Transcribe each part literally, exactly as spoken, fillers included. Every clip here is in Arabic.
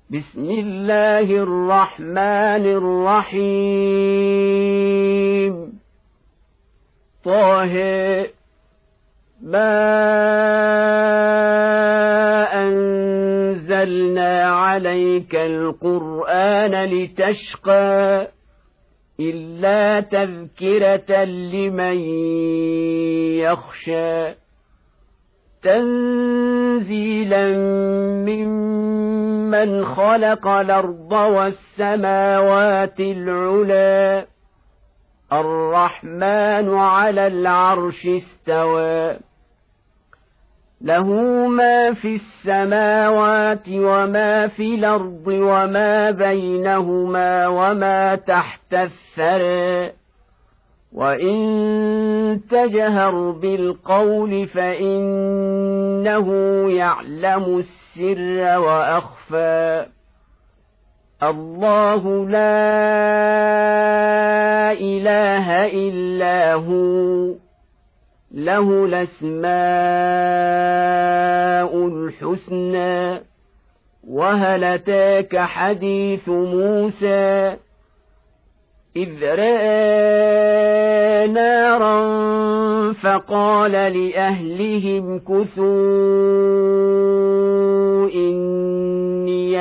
بسم الله الرحمن الرحيم طه ما أنزلنا عليك القرآن لتشقى إلا تذكرة لمن يخشى تنزيلا ممن خلق الأرض والسماوات العلى الرحمن على العرش استوى له ما في السماوات وما في الأرض وما بينهما وما تحت الثرى وإن تجهر بالقول فإنه يعلم السر وأخفى الله لا إله إلا هو له الأسماء الحسنى وهل أتاك حديث موسى إذ رأى نارا فقال لأهلهم كثوا إني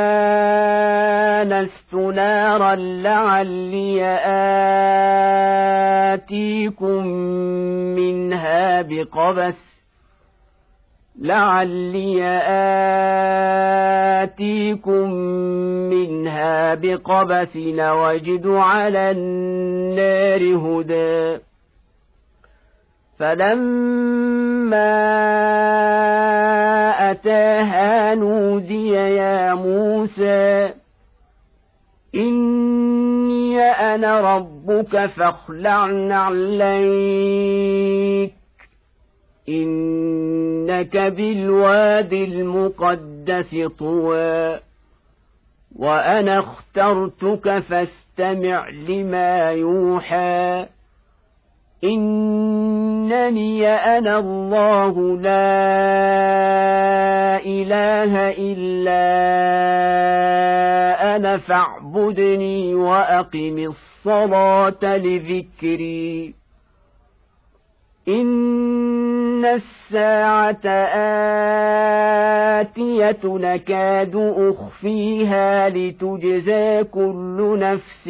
آنست نارا لعلي آتيكم منها بقبس لعلي آتيكم منها بقبس وجد على النار هدى فلما أتاها نودي يا موسى إني أنا ربك فاخلع نعليك إنك بالواد المقدس طوى وأنا اخترتك فاستمع لما يوحى إنني أنا الله لا إله إلا أنا فاعبدني وأقم الصلاة لذكري إن الساعة آتية نكاد أخفيها لتجزى كل نفس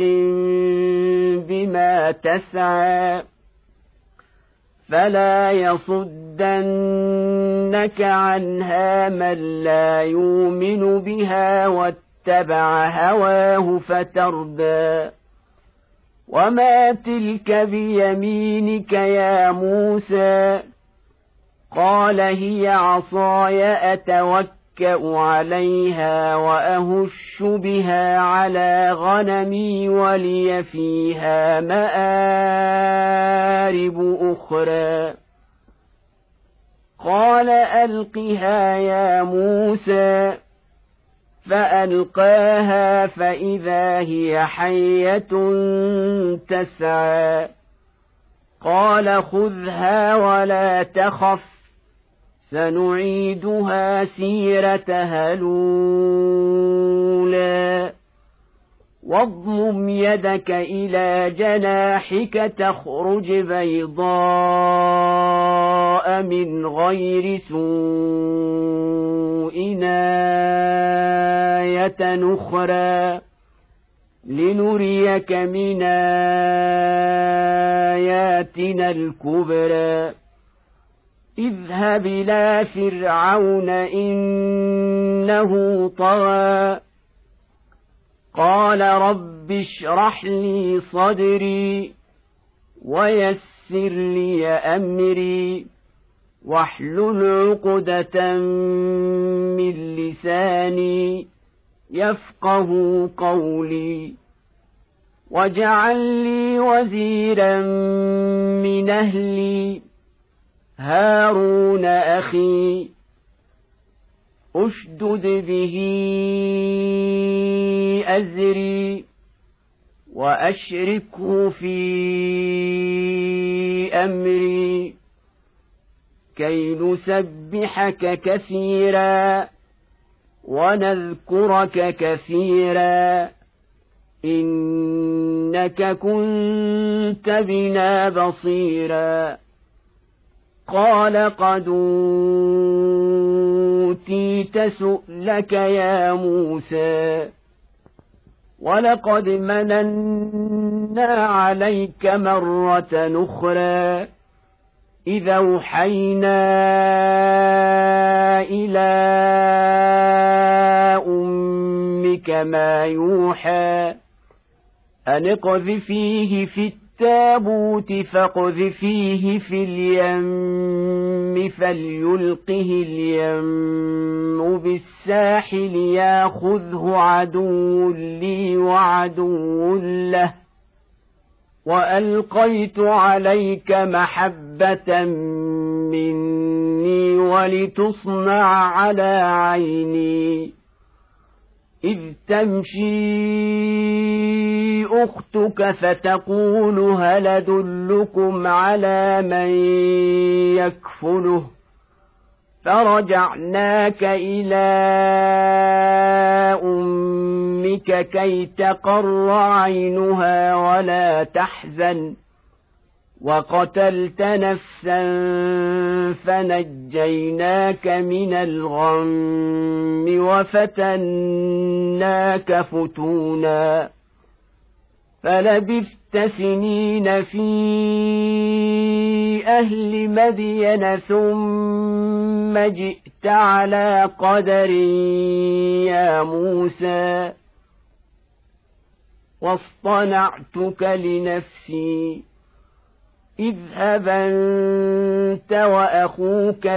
بما تسعى فلا يصدنك عنها من لا يؤمن بها واتبع هواه فتردى وما تلك بيمينك يا موسى قال هي عصاي أتوكأ عليها وأهش بها على غنمي ولي فيها مآرب أخرى قال ألقها يا موسى فألقاها فإذا هي حية تسعى قال خذها ولا تخف سنعيدها سيرتها الأولى واضمم يدك إلى جناحك تخرج بيضاء من غير سوء آية أخرى لنريك من آياتنا الكبرى اذهب إلى فرعون إنه طغى قال رب اشرح لي صدري ويسر لي أمري واحلل عقدة من لساني يفقه قولي واجعل لي وزيرا من أهلي هارون أخي أشدد به أزري وأشركه في أمري كي نسبحك كثيرا ونذكرك كثيرا إنك كنت بنا بصيرا قال قد أوتيت سؤلك يا موسى ولقد مننا عليك مرة أخرى إذا أوحينا إلى أمك ما يوحى أن اقذفيه في التابوت فاقذفيه في اليم فليلقه اليم بالساحل ياخذه عدو لي وعدو له وألقيت عليك محبة مني ولتصنع على عيني إذ تمشي أختك فتقول هل أدلكم على من يكفله فرجعناك إلى أمك كي تقر عينها ولا تحزن وقتلت نفسا فنجيناك من الغم وفتناك فتونا فلبثت سنين في أهل مدين ثم جئت على قدر يا موسى واصطنعتك لنفسي اذهب أنت وأخوك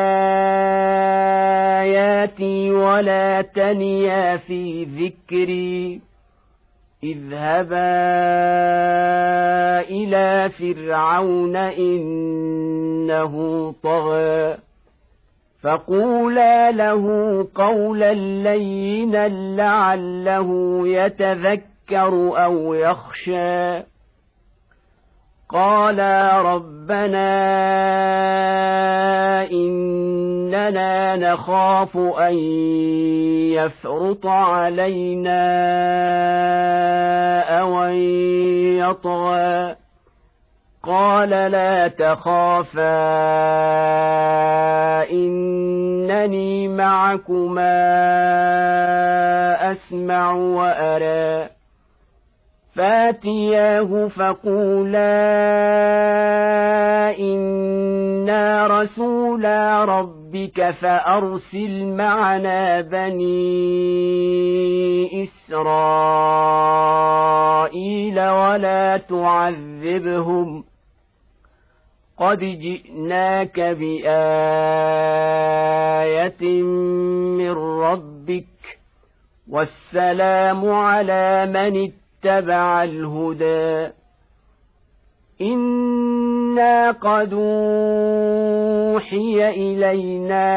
بآياتي ولا تنيا في ذكري اذهبا إلى فرعون إنه طغى فقولا له قولا لينا لعله يتذكر أو يخشى قالا ربنا إننا نخاف أن يفرط علينا أو أن يطغى قال لا تخافا إنني معكما أسمع وأرى فاتياه فقولا إنا رسولا ربك فأرسل معنا بني إسرائيل ولا تعذبهم قد جئناك بآية من ربك والسلام على من اتبع الهدى إنا قد أوحي إلينا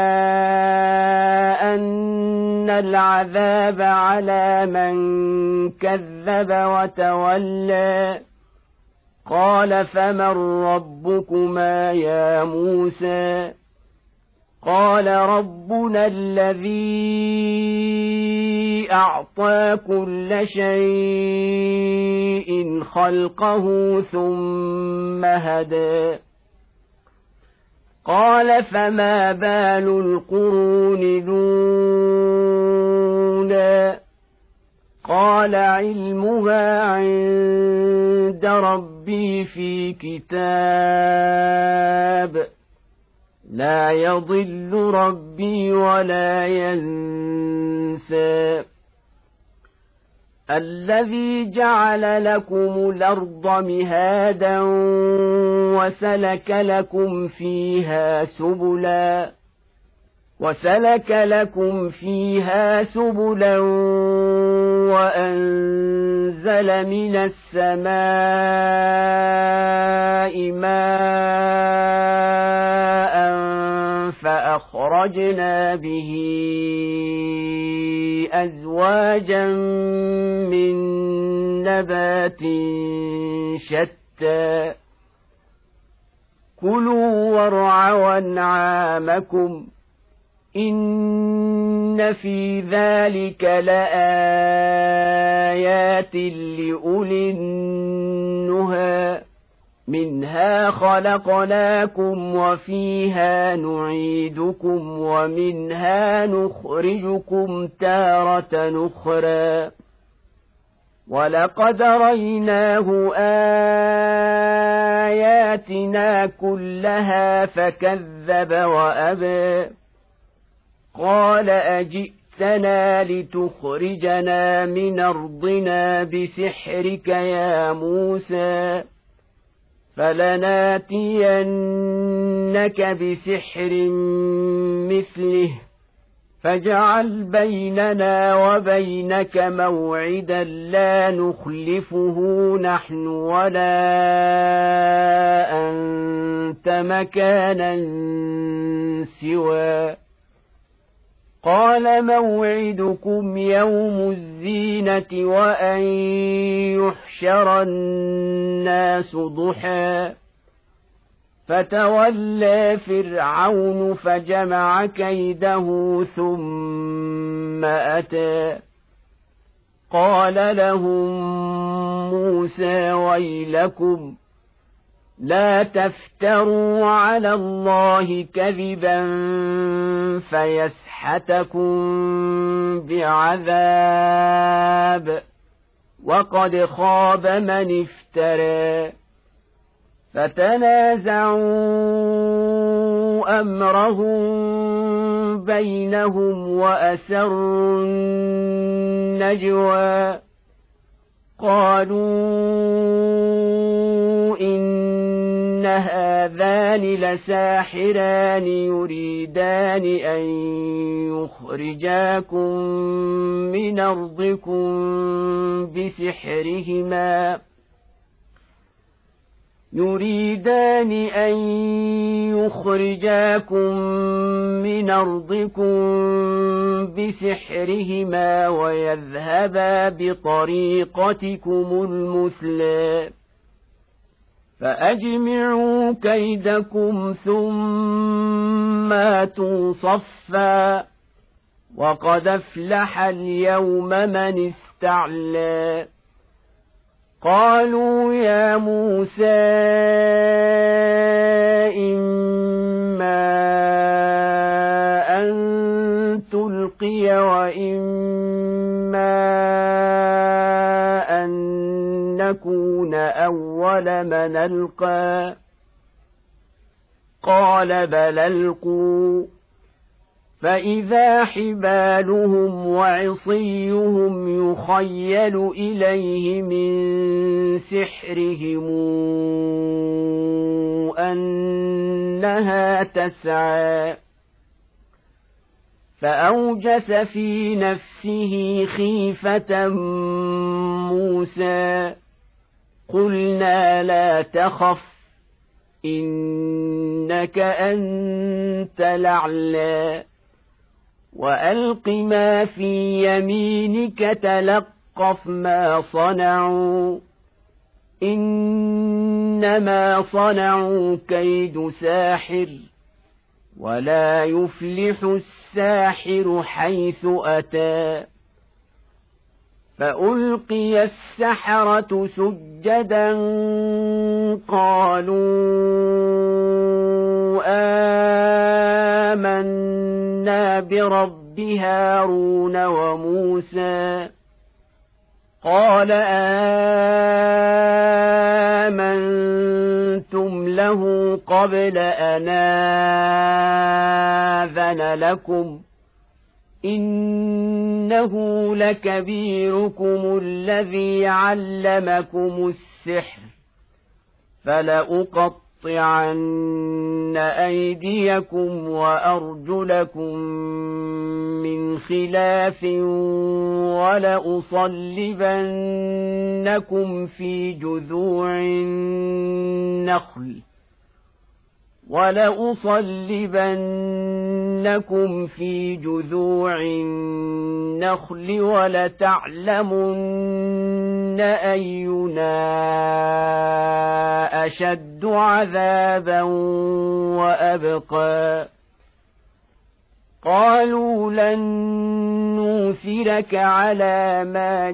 أن العذاب على من كذب وتولى قال فمن ربكما يا موسى قال ربنا الذي أعطى كل شيء خلقه ثم هدى قال فما بال القرون الأولى قال علمها عند ربي في كتاب لا يضل ربي ولا ينسى الذي جعل لكم الأرض مهادا وسلك لكم فيها سبلا وسلك لكم فيها سبلا وأنزل من السماء ماء فأخرجنا به أزواجا من نبات شتى كلوا وارعوا أنعامكم إن في ذلك لآيات لأولي النهى منها خلقناكم وفيها نعيدكم ومنها نخرجكم تارة أخرى ولقد ريناه آياتنا كلها فكذب وأبى قال أجئتنا لتخرجنا من أرضنا بسحرك يا موسى فلناتينك بسحر مثله فاجعل بيننا وبينك موعدا لا نخلفه نحن ولا أنت مكانا سوى قال موعدكم يوم الزينة وأن يحشر الناس ضحى فتولى فرعون فجمع كيده ثم أتى قال لهم موسى ويلكم لا تفتروا على الله كذبا فيسحتكم بعذاب وقد خاب من افترى فتنازعوا أمرهم بينهم وأسروا النجوى قالوا إن هذان لساحران يريدان أن يخرجاكم من أرضكم بسحرهما يريدان أن يخرجاكم من أرضكم بسحرهما ويذهبا بطريقتكم المثلى فأجمعوا كيدكم ثم آتوا صفا وقد أفلح اليوم من استعلى قالوا يا موسى إما أن تلقي وإما أن نكون أول من ألقى قال بل ألقوا فإذا حبالهم وعصيهم يخيل إليه من سحرهم أنها تسعى فأوجس في نفسه خيفة موسى قلنا لا تخف إنك أنت الأعلى وألق ما في يمينك تلقف ما صنعوا إنما صنعوا كيد ساحر ولا يفلح الساحر حيث أتى فألقي السحرة سجدا قالوا آمنا برب هارون وموسى قال آمنتم له قبل أن آذن لكم إنه لكبيركم الذي علمكم السحر فلأقطعن أيديكم وأرجلكم من خلاف ولأصلبنكم في جذوع النخل ولأصلبنكم في جذوع النخل ولتعلمن أينا أشد عذابا وأبقى قالوا لن نؤثرك على ما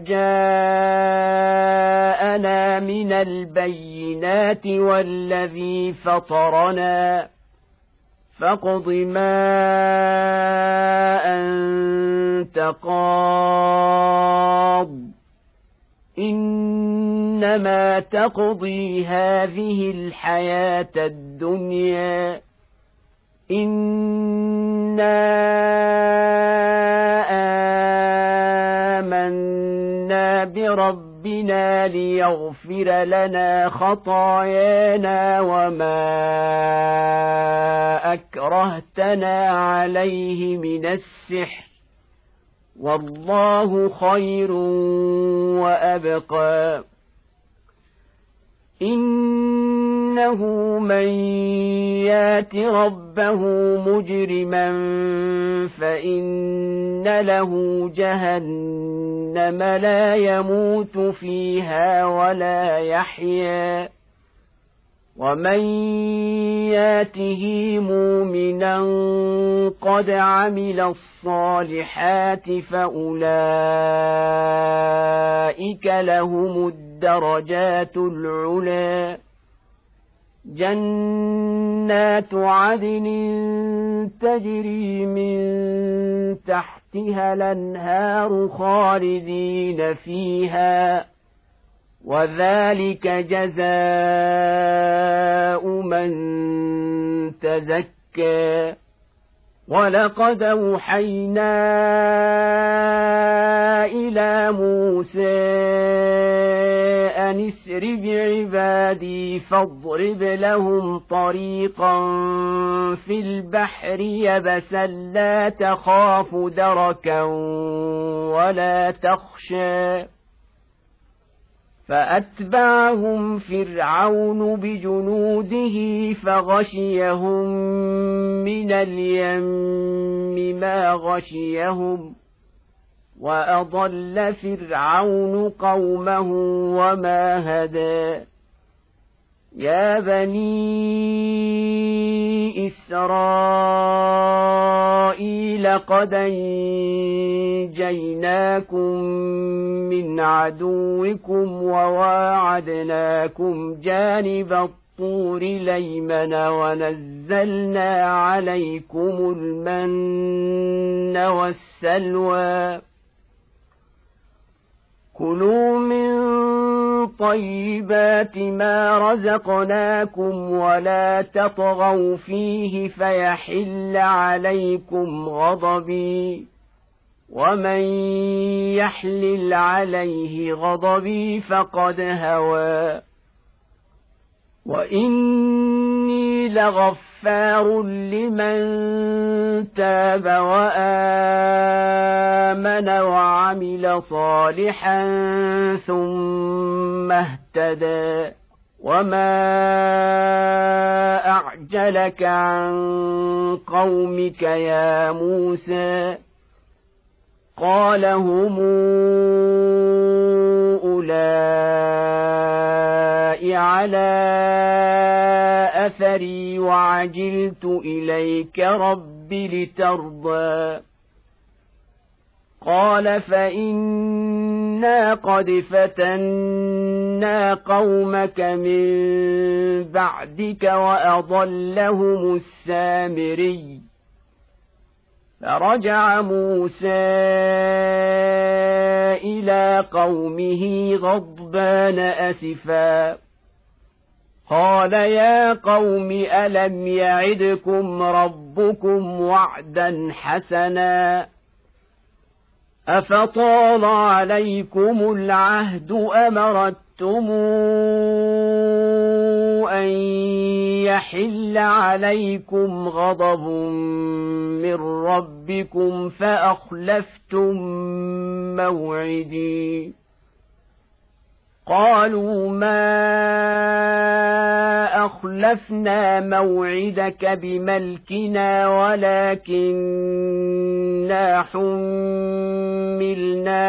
جاءنا من البينات والذي فطرنا فاقض ما أنت قاض إنما تقضي هذه الحياة الدنيا إنا آمنا بربنا ليغفر لنا خطايانا وما أكرهتنا عليه من السحر والله خير وأبقى إنه من يات ربه مجرما فإن له جهنم لا يموت فيها ولا يحيا ومن ياته مؤمنا قد عمل الصالحات فأولئك لهم الدرجات العلى جنات عدن تجري من تحتها الأنهار خالدين فيها وذلك جزاء من تزكى ولقد أوحينا إلى موسى أن اسر بعبادي فاضرب لهم طريقا في البحر يبسا لا تخاف دركا ولا تخشى فأتبعهم فرعون بجنوده فغشيهم من اليم ما غشيهم وأضل فرعون قومه وما هدى يا بني إسرائيل قد أنجيناكم من عدوكم وواعدناكم جانب الطور الأيمن ونزلنا عليكم المن والسلوى كلوا من طيبات ما رزقناكم ولا تطغوا فيه فيحل عليكم غضبي ومن يحلل عليه غضبي فقد هوى وإني لغفار لمن تاب وآمن وعمل صالحا ثم اهتدى وما أعجلك عن قومك يا موسى قال هم أولئك على أثري وعجلت إليك رب لترضى قال فإنا قد فتنا قومك من بعدك وأضلهم السامري فرجع موسى إلى قومه غضبان أسفا قال يا قوم ألم يعدكم ربكم وعدا حسنا أفطال عليكم العهد أم أردتم أن يحل عليكم غضب من ربكم فأخلفتم موعدي قالوا ما أخلفنا موعدك بملكنا ولكننا حملنا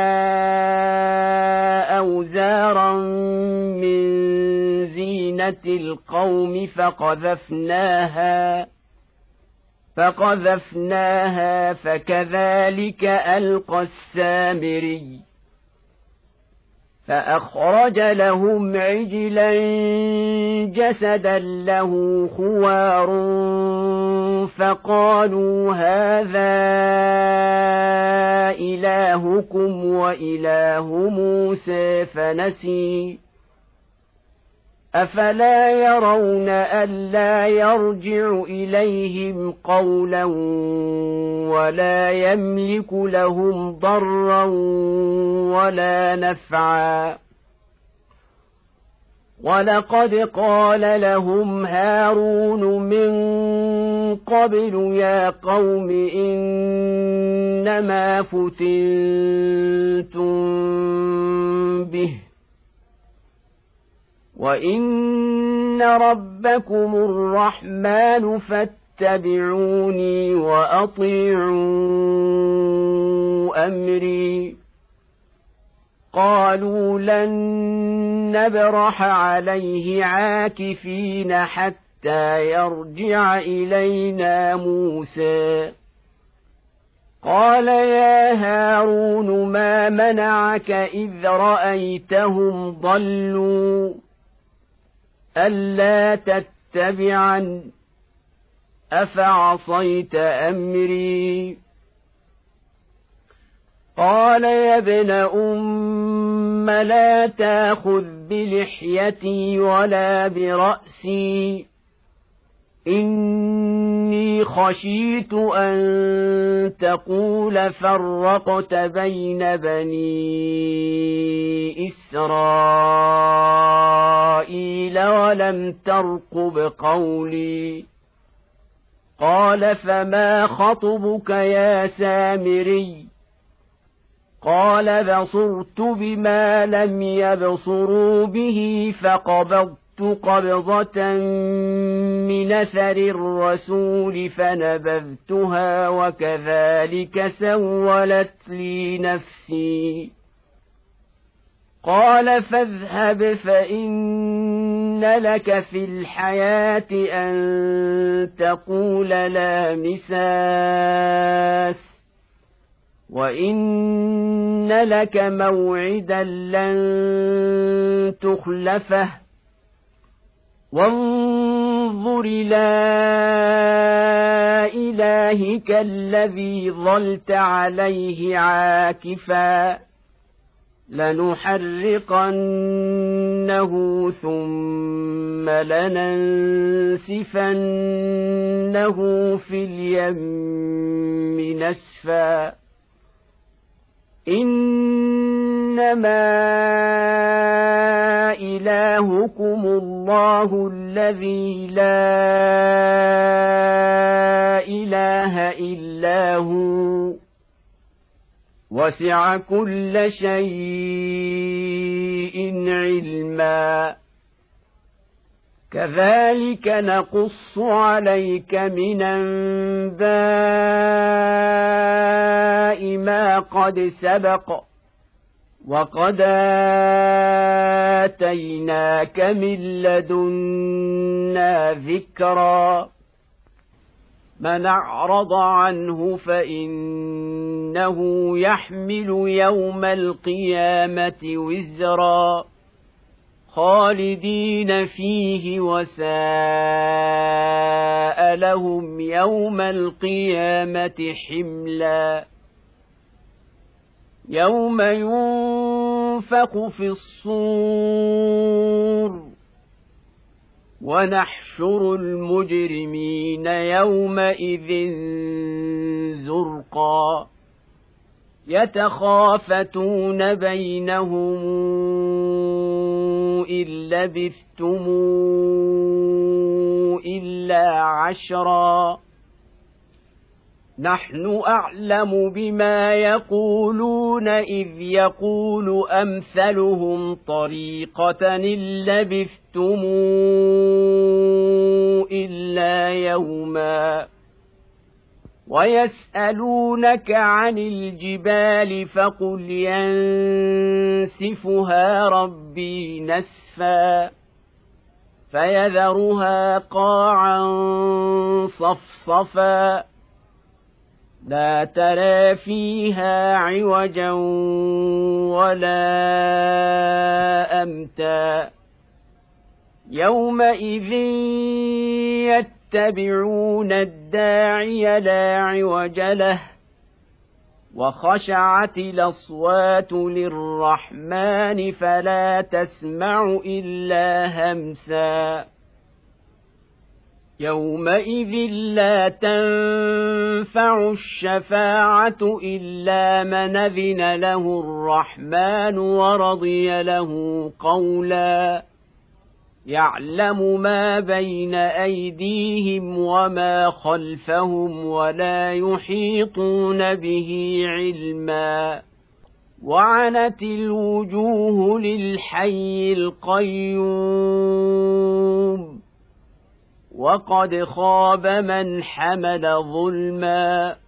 أوزارا من زينة القوم فقذفناها فقذفناها فكذلك ألقى السامري فأخرج لهم عجلا جسدا له خوار فقالوا هذا إلهكم وإله موسى فنسي أفلا يرون ألا يرجع إليهم قولا ولا يملك لهم ضرا ولا نفعا ولقد قال لهم هارون من قبل يا قوم إنما فتنتم به وإن ربكم الرحمن فاتبعوني وأطيعوا أمري قالوا لن نبرح عليه عاكفين حتى يرجع إلينا موسى قال يا هارون ما منعك إذ رأيتهم ضلوا ألا تتبعن أفعصيت أمري قال يا ابن أم لا تأخذ بلحيتي ولا برأسي إني خشيت أن تقول فرقت بين بني إسرائيل ولم ترقب قولي قال فما خطبك يا سامري قال بصرت بما لم يبصروا به فقبضت قبضة من أثر الرسول فنبذتها وكذلك سولت لي نفسي قال فاذهب فإن لك في الحياة أن تقول لا مساس وإن لك موعدا لن تخلفه وانظر إلى إلهك الذي ظلت عليه عاكفا لنحرقنه ثم لننسفنه في اليم نسفا إنما إلهكم الله الذي لا إله إلا هو وسع كل شيء علما كذلك نقص عليك من أنباء ما قد سبق وقد آتيناك من لدنا ذكرا من أعرض عنه فإنه يحمل يوم القيامة وزرا خالدين فيه وساء لهم يوم القيامة حملا يوم ينفخ في الصور ونحشر المجرمين يومئذ زرقا يتخافتون بينهم إن لبثتم إلا عشرا نحن أعلم بما يقولون إذ يقول أمثلهم طريقة إن لبثتم إلا يوما ويسألونك عن الجبال فقل ينسفها ربي نسفا فيذرها قاعا صفصفا لا ترى فيها عوجا ولا أمتا يومئذ يتبعون الداعي لا عوج له وخشعت الأصوات للرحمن فلا تسمع إلا همسا يومئذ لا تنفع الشفاعة إلا من أذن له الرحمن ورضي له قولا يعلم ما بين أيديهم وما خلفهم ولا يحيطون به علما وعنت الوجوه للحي القيوم وقد خاب من حمل ظلما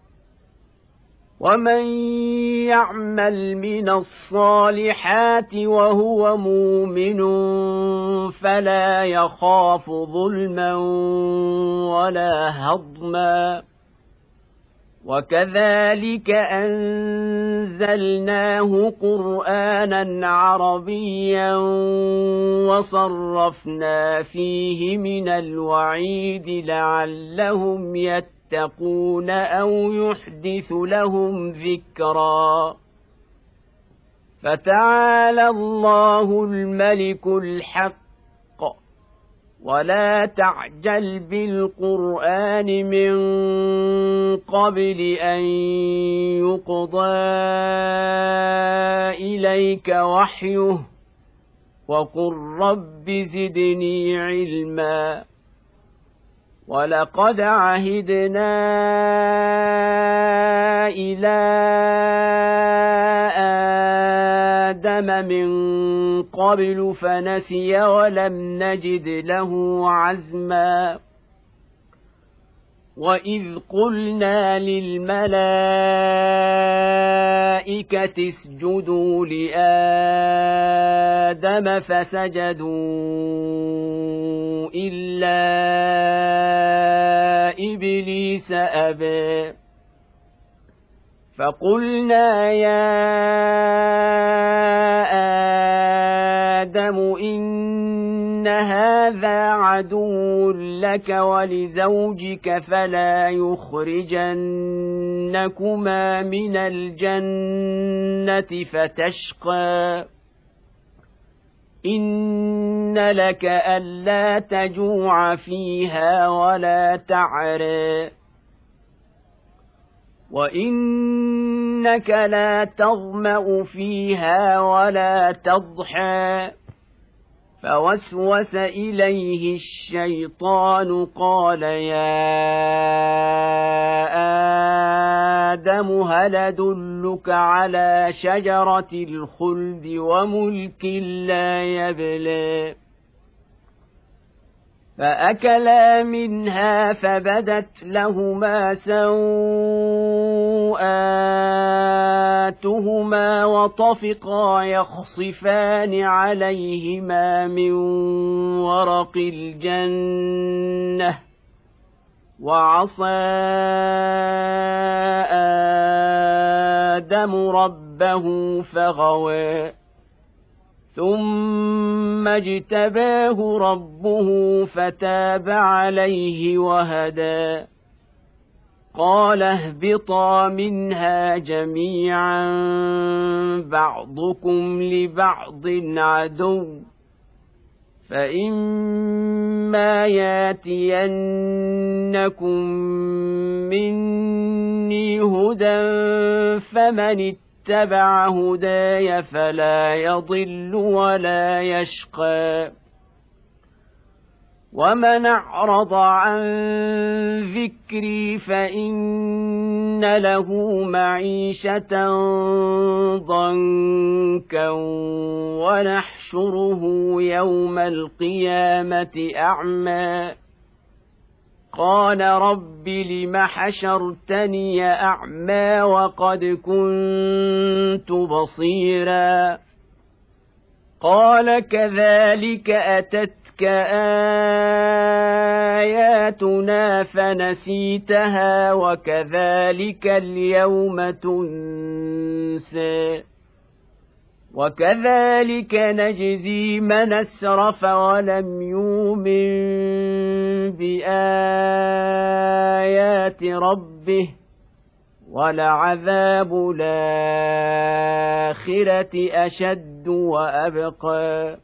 ومن يعمل من الصالحات وهو مؤمن فلا يخاف ظلما ولا هضما وكذلك أنزلناه قرآنا عربيا وصرفنا فيه من الوعيد لعلهم يتقون أو يحدث لهم ذكرا فتعالى الله الملك الحق ولا تعجل بالقرآن من قبل أن يقضى إليك وحيه وقل رب زدني علما ولقد عهدنا إلى آدم من قبل فنسي ولم نجد له عزما وإذ قلنا للملائكة اسجدوا لآدم فسجدوا إلا إبليس أبى فقلنا يا آدم إن هذا عدو لك ولزوجك فلا يخرجنكما من الجنة فتشقى إن لك ألا تجوع فيها ولا تعرى وإنك لا تظمأ فيها ولا تضحى فوسوس إليه الشيطان قال يا آدم هل أدلك على شجرة الخلد وملك لا يبلى فأكلا منها فبدت لهما سوآتهما وطفقا يخصفان عليهما من ورق الجنة وعصى آدم ربه فغوى ثم اجتباه ربه فتاب عليه وهدى قال اهبطا منها جميعا بعضكم لبعض عدو فإما ياتينكم مني هدى فمن اتبع هداي فلا يضل ولا يشقى ومن أعرض عن ذكري فإن له معيشة ضنكا ونحشره يوم القيامة أعمى قال رب لم حشرتني أعمى وقد كنت بصيرا قال كذلك أتتك أتتك آياتنا فنسيتها وكذلك اليوم تنسى وكذلك نجزي من أسرف ولم يؤمن بآيات ربه ولعذاب الآخرة أشد وأبقى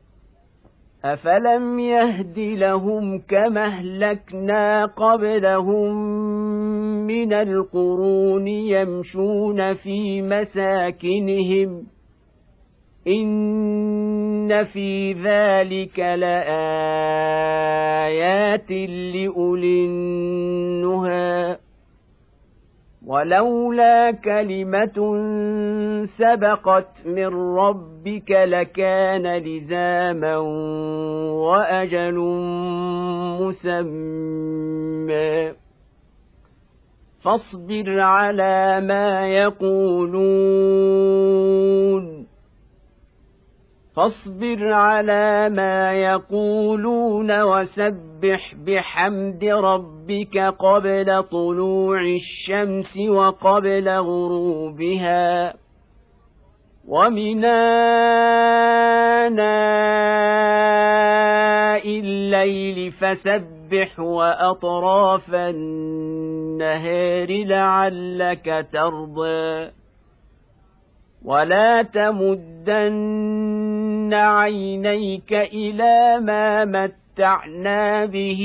أفلم يهد لهم كما أهلكنا قبلهم من القرون يمشون في مساكنهم إن في ذلك لآيات لأولي النهى ولولا كلمة سبقت من ربك لكان لزاما وأجل مسمى فاصبر على ما يقولون فاصبر على ما يقولون وسبح بحمد ربك قبل طلوع الشمس وقبل غروبها ومن آناء الليل فسبح وأطراف النهار لعلك ترضى ولا تمدن عينيك إلى ما متعنا به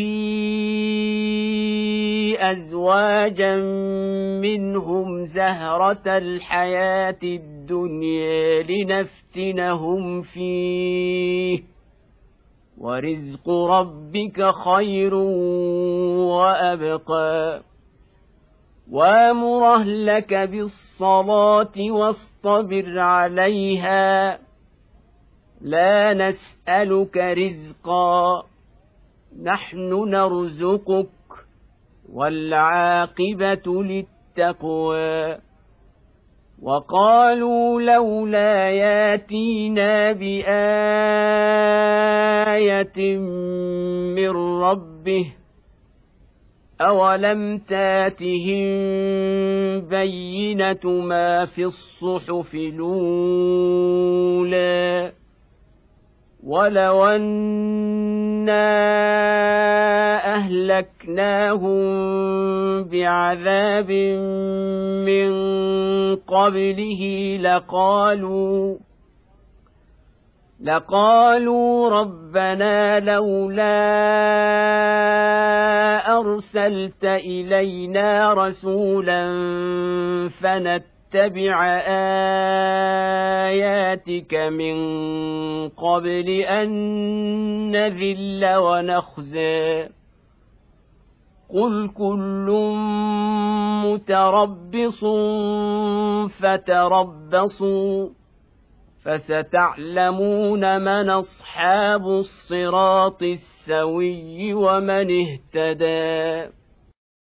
أزواجا منهم زهرة الحياة الدنيا لنفتنهم فيه ورزق ربك خير وأبقى وامر أهلك بالصلاة واصطبر عليها لا نسألك رزقا نحن نرزقك والعاقبة للتقوى وقالوا لولا ياتينا بآية من ربه أولم تاتهم بينة ما في الصحف الأولى ولو أنا أهلكناهم بعذاب من قبله لقالوا لقالوا ربنا لولا أرسلت إلينا رسولا فنتبع آياتك من قبل أن نذل ونخزى قل كل متربص فتربصوا فستعلمون من أصحاب الصراط السوي ومن اهتدى